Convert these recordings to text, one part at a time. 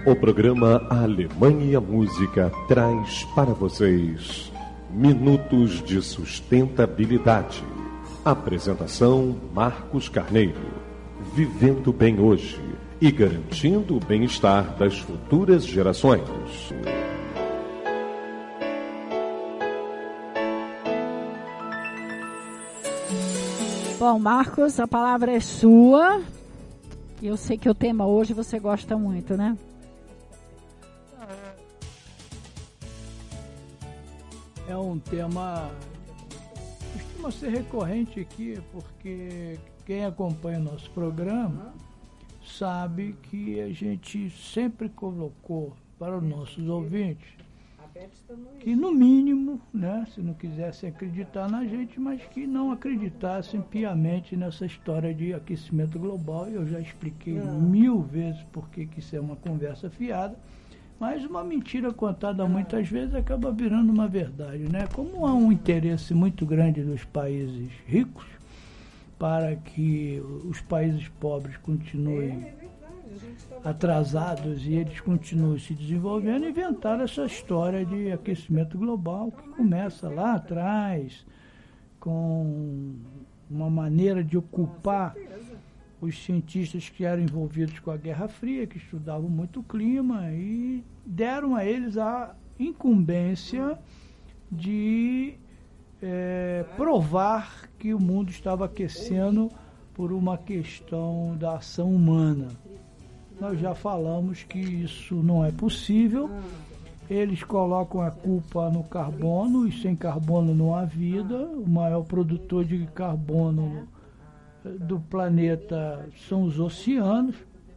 O programa Alemanha e a Música traz para vocês Minutos de Sustentabilidade. Apresentação Marcos Carneiro. Vivendo bem hoje e garantindo o bem-estar das futuras gerações. Bom, Marcos, a palavra é sua. Eu sei que o tema hoje você gosta muito, né? É um tema que costuma ser recorrente aqui, porque quem acompanha o nosso programa sabe que a gente sempre colocou para os nossos ouvintes que, no mínimo, né, se não quisessem acreditar na gente, mas que não acreditassem piamente nessa história de aquecimento global. Eu já expliquei 1000 vezes por que isso é uma conversa fiada. Mas uma mentira contada muitas vezes acaba virando uma verdade, né? Como há um interesse muito grande dos países ricos para que os países pobres continuem atrasados e eles continuem se desenvolvendo, inventaram essa história de aquecimento global que começa lá atrás com uma maneira de ocupar os cientistas que eram envolvidos com a Guerra Fria, que estudavam muito o clima, e deram a eles a incumbência de provar que o mundo estava aquecendo por uma questão da ação humana. Nós já falamos que isso não é possível. Eles colocam a culpa no carbono, e sem carbono não há vida. O maior produtor de carbono do planeta são os oceanos,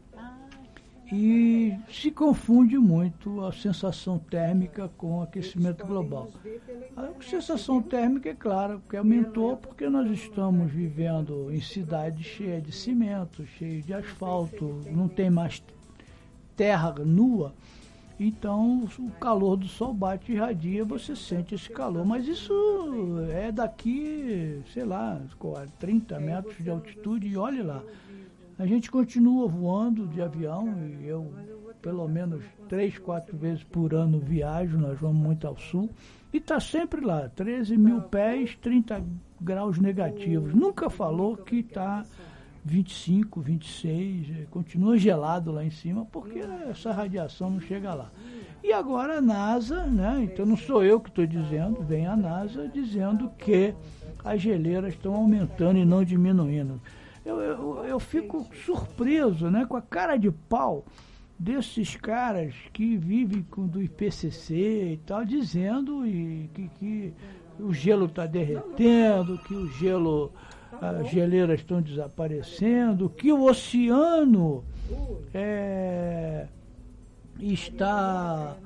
e se confunde muito a sensação térmica com o aquecimento global. A sensação térmica, é claro, que aumentou porque nós estamos vivendo em cidades cheias de cimento, cheias de asfalto, não tem mais terra nua. Então o calor do sol bate e irradia, você sente esse calor, mas isso é daqui, sei lá, 30 metros de altitude, e olhe lá. A gente continua voando de avião, e eu pelo menos 3, 4 vezes por ano viajo, nós vamos muito ao sul, e está sempre lá, 13 mil pés, 30 graus negativos. Nunca falou que está 25, 26, continua gelado lá em cima, porque essa radiação não chega lá. E agora a NASA, né, então não sou eu que estou dizendo, vem a NASA dizendo que as geleiras estão aumentando e não diminuindo. Eu fico surpreso, né, com a cara de pau desses caras que vivem do IPCC e tal, dizendo que o gelo está derretendo, que o gelo... as geleiras estão desaparecendo, que o oceano está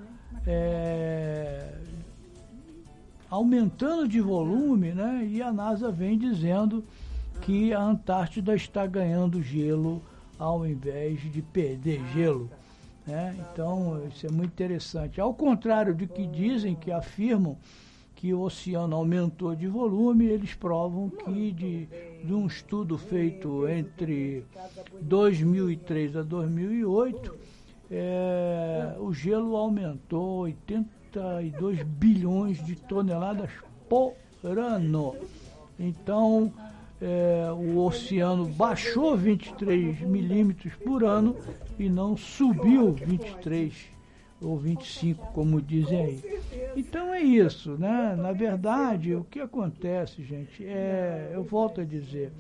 aumentando de volume, né? E a NASA vem dizendo que a Antártida está ganhando gelo ao invés de perder gelo, né? Então, isso é muito interessante. Ao contrário de que dizem, que afirmam que o oceano aumentou de volume, eles provam que de um estudo feito entre 2003 a 2008, o gelo aumentou 82 bilhões de toneladas por ano. Então, o oceano baixou 23 milímetros por ano e não subiu 23 ou 25, como dizem aí. Então é isso, né? Na verdade, o que acontece, gente, eu volto a dizer,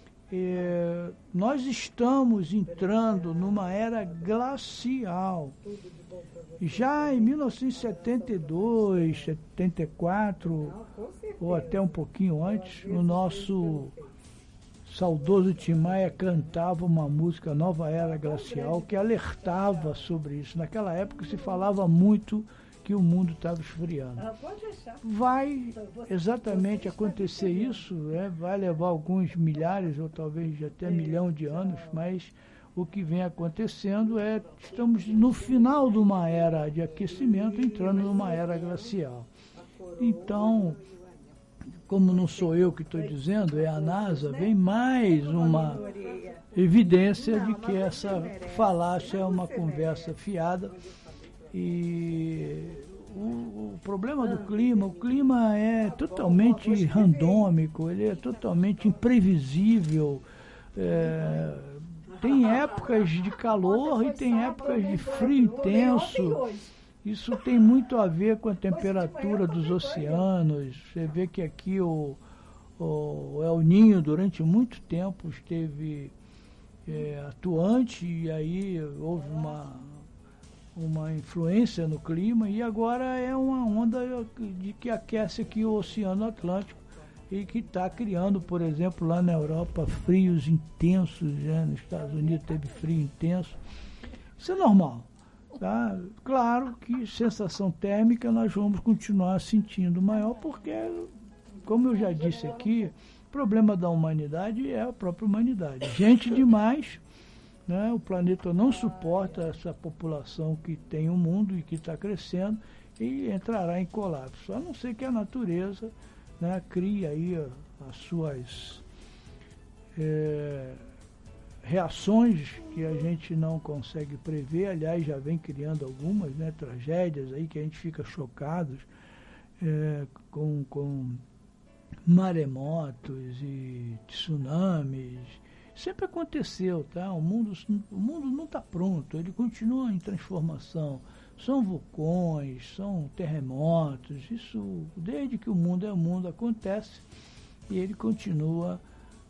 nós estamos entrando numa era glacial. Já em 1972, 74, ou até um pouquinho antes, o nosso saudoso Tim Maia cantava uma música, Nova Era Glacial, que alertava sobre isso. Naquela época se falava muito que o mundo estava esfriando. Vai exatamente acontecer isso, vai levar alguns milhares ou talvez até milhão de anos, mas o que vem acontecendo estamos no final de uma era de aquecimento, entrando numa era glacial. Então, como não sou eu que estou dizendo, é a NASA, vem mais uma evidência de que essa falácia é uma conversa fiada. E o problema do clima, o clima é totalmente randômico, ele é totalmente imprevisível. Tem épocas de calor e tem épocas de frio intenso. Isso tem muito a ver com a temperatura dos oceanos. Você vê que aqui o El Niño durante muito tempo esteve atuante e aí houve uma influência no clima e agora é uma onda de que aquece aqui o Oceano Atlântico e que está criando, por exemplo, lá na Europa, frios intensos, né? Nos Estados Unidos teve frio intenso. Isso é normal. Tá? Claro que sensação térmica nós vamos continuar sentindo maior porque, como eu já disse aqui, o problema da humanidade é a própria humanidade. Gente demais, né? O planeta não suporta essa população que tem o mundo e que está crescendo e entrará em colapso. A não ser que a natureza, né, crie aí as suas reações que a gente não consegue prever. Aliás, já vem criando algumas, né, tragédias aí que a gente fica chocados com maremotos e tsunamis. Sempre aconteceu, tá? O mundo não está pronto, ele continua em transformação. São vulcões, são terremotos, isso desde que o mundo é mundo acontece e ele continua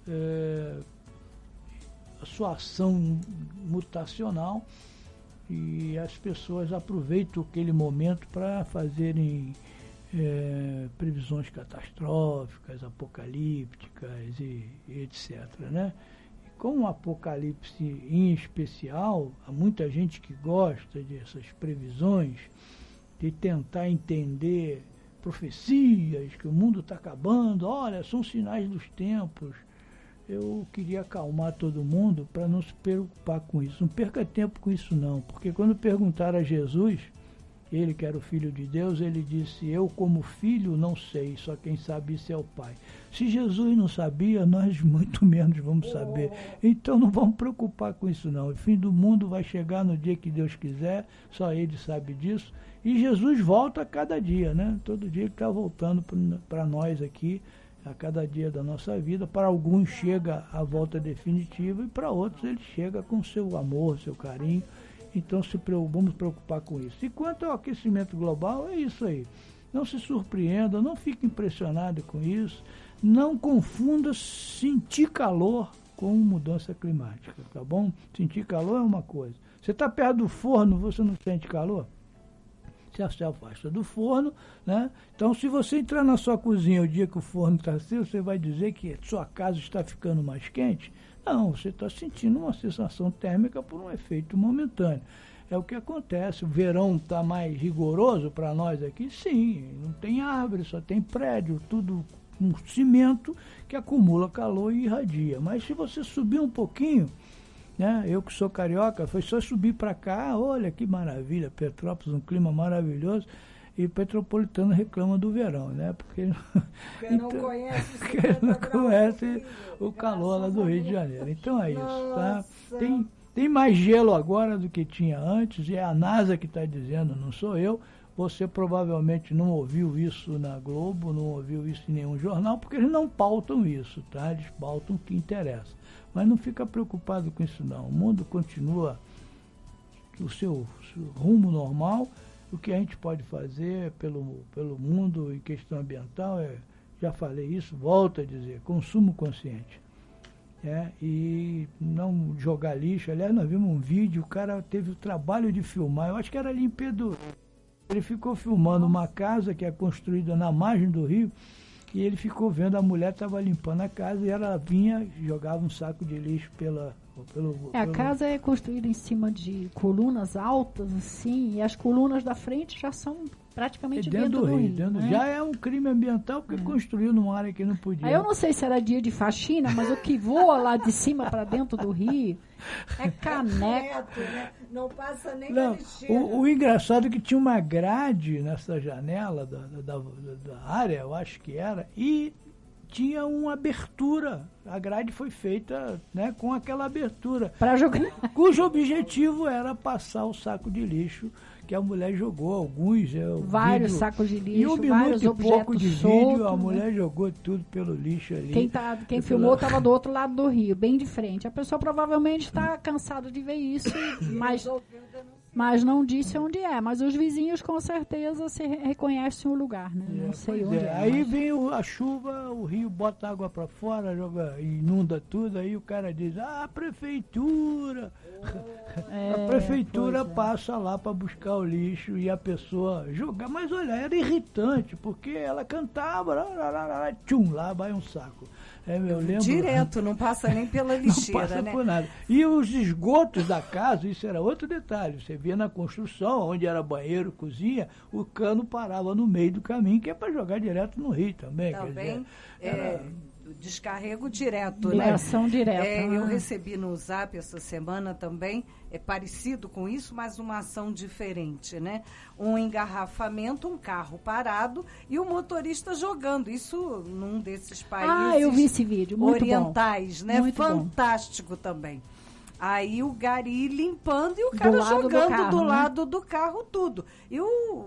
a sua ação mutacional e as pessoas aproveitam aquele momento para fazerem previsões catastróficas, apocalípticas e etc., né? Com o Apocalipse em especial, há muita gente que gosta dessas previsões, de tentar entender profecias, que o mundo está acabando, olha, são sinais dos tempos. Eu queria acalmar todo mundo para não se preocupar com isso. Não perca tempo com isso não, porque quando perguntaram a Jesus, ele que era o Filho de Deus, ele disse, eu como filho não sei, só quem sabe isso é o Pai. Se Jesus não sabia, nós muito menos vamos saber. Então não vamos preocupar com isso não. O fim do mundo vai chegar no dia que Deus quiser, só Ele sabe disso. E Jesus volta a cada dia, né? Todo dia Ele está voltando para nós aqui, a cada dia da nossa vida. Para alguns chega a volta definitiva e para outros Ele chega com seu amor, seu carinho. Então vamos preocupar com isso. E quanto ao aquecimento global, é isso aí. Não se surpreenda, não fique impressionado com isso. Não confunda sentir calor com mudança climática, tá bom? Sentir calor é uma coisa. Você está perto do forno, você não sente calor? Você se afasta do forno, né? Então, se você entrar na sua cozinha o dia que o forno está aceso, você vai dizer que sua casa está ficando mais quente? Não, você está sentindo uma sensação térmica por um efeito momentâneo. É o que acontece. O verão está mais rigoroso para nós aqui? Sim, não tem árvore, só tem prédio, tudo com cimento que acumula calor e irradia. Mas se você subir um pouquinho, né, eu que sou carioca, foi só subir para cá, olha que maravilha, Petrópolis, um clima maravilhoso. E o petropolitano reclama do verão, né? Porque não conhece o calor lá do Rio de Janeiro. Então é isso, tá? Tem mais gelo agora do que tinha antes, e é a NASA que está dizendo, não sou eu. Você provavelmente não ouviu isso na Globo, não ouviu isso em nenhum jornal, porque eles não pautam isso, tá? Eles pautam o que interessa. Mas não fica preocupado com isso não. O mundo continua o seu rumo normal. O que a gente pode fazer pelo mundo em questão ambiental já falei isso, volto a dizer, consumo consciente. E não jogar lixo. Aliás, nós vimos um vídeo, o cara teve o trabalho de filmar, eu acho que era ali em Pedro. Ele ficou filmando uma casa que é construída na margem do rio, e ele ficou vendo, a mulher estava limpando a casa e ela vinha e jogava um saco de lixo a casa é construída em cima de colunas altas, assim, e as colunas da frente já são praticamente dentro do rio. Né? Já é um crime ambiental porque construiu numa área que não podia. Aí eu não sei se era dia de faxina, mas o que voa lá de cima para dentro do rio é caneca. Não passa nem na lixeira. O engraçado é que tinha uma grade nessa janela da área, eu acho que era, e tinha uma abertura. A grade foi feita, né, com aquela abertura. Para jogar. Cujo objetivo era passar o saco de lixo que a mulher jogou, alguns. Vários vídeo, sacos de lixo, e um vários minuto e pouco de soltos, vídeo, a né? mulher jogou tudo pelo lixo ali. Quem filmou estava do outro lado do rio, bem de frente. A pessoa provavelmente está cansada de ver isso, mas não disse onde é. Mas os vizinhos com certeza se reconhecem o lugar, né? Não sei onde é. Aí vem a chuva, o rio bota água para fora, inunda tudo, aí o cara diz, a prefeitura. A prefeitura passa lá para buscar o lixo e a pessoa jogar. Mas olha, era irritante, porque ela cantava, tchum, lá vai um saco. Eu lembro, direto, não passa nem pela lixeira, não passa, né? por nada. E os esgotos da casa, isso era outro detalhe. Você via na construção, onde era banheiro, cozinha, o cano parava no meio do caminho, que é para jogar direto no rio também. Também, descarrego direto, Ligação direta. Eu recebi no Zap essa semana também, parecido com isso, mas uma ação diferente, né? Um engarrafamento, um carro parado e o motorista jogando. Isso num desses países eu vi esse vídeo, muito orientais, bom. né? Muito fantástico bom. Também. Aí o gari limpando e o cara jogando do lado do carro tudo. E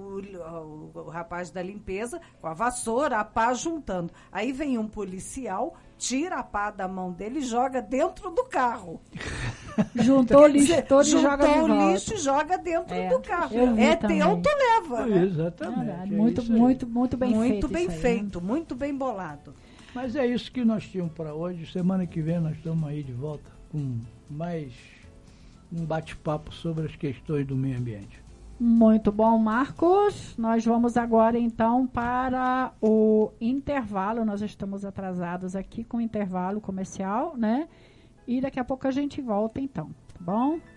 o rapaz da limpeza com a vassoura, a pá juntando. Aí vem um policial, tira a pá da mão dele e joga dentro do carro. Juntou o lixo todo e joga de volta. Juntou o lixo e joga dentro do carro. Teu, tu leva. Né? Exatamente. Muito bem feito. Muito bem feito, muito bem bolado. Mas é isso que nós tínhamos para hoje. Semana que vem nós estamos aí de volta com mais um bate-papo sobre as questões do meio ambiente. Muito bom, Marcos. Nós vamos agora, então, para o intervalo. Nós estamos atrasados aqui com o intervalo comercial, né? E daqui a pouco a gente volta, então. Tá bom?